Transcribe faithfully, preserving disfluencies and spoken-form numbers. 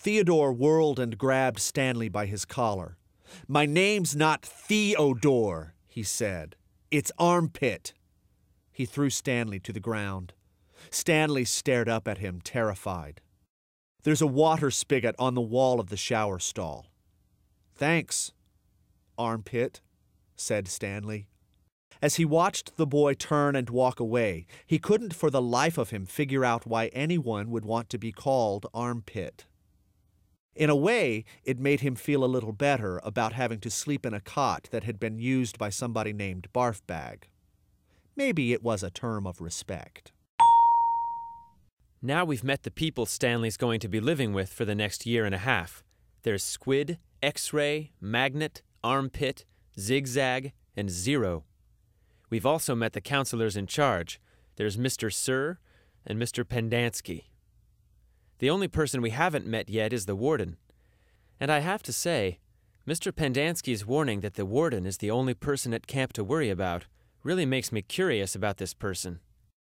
Theodore whirled and grabbed Stanley by his collar. "My name's not Theodore," he said. "It's Armpit." He threw Stanley to the ground. Stanley stared up at him, terrified. "There's a water spigot on the wall of the shower stall." "Thanks, Armpit," said Stanley. As he watched the boy turn and walk away, he couldn't for the life of him figure out why anyone would want to be called Armpit. In a way, it made him feel a little better about having to sleep in a cot that had been used by somebody named Barfbag. Maybe it was a term of respect. Now we've met the people Stanley's going to be living with for the next year and a half. There's Squid, X-Ray, Magnet, Armpit, Zigzag, and Zero. We've also met the counselors in charge. There's Mister Sir and Mister Pendanski. The only person we haven't met yet is the warden. And I have to say, Mister Pendanski's warning that the warden is the only person at camp to worry about really makes me curious about this person.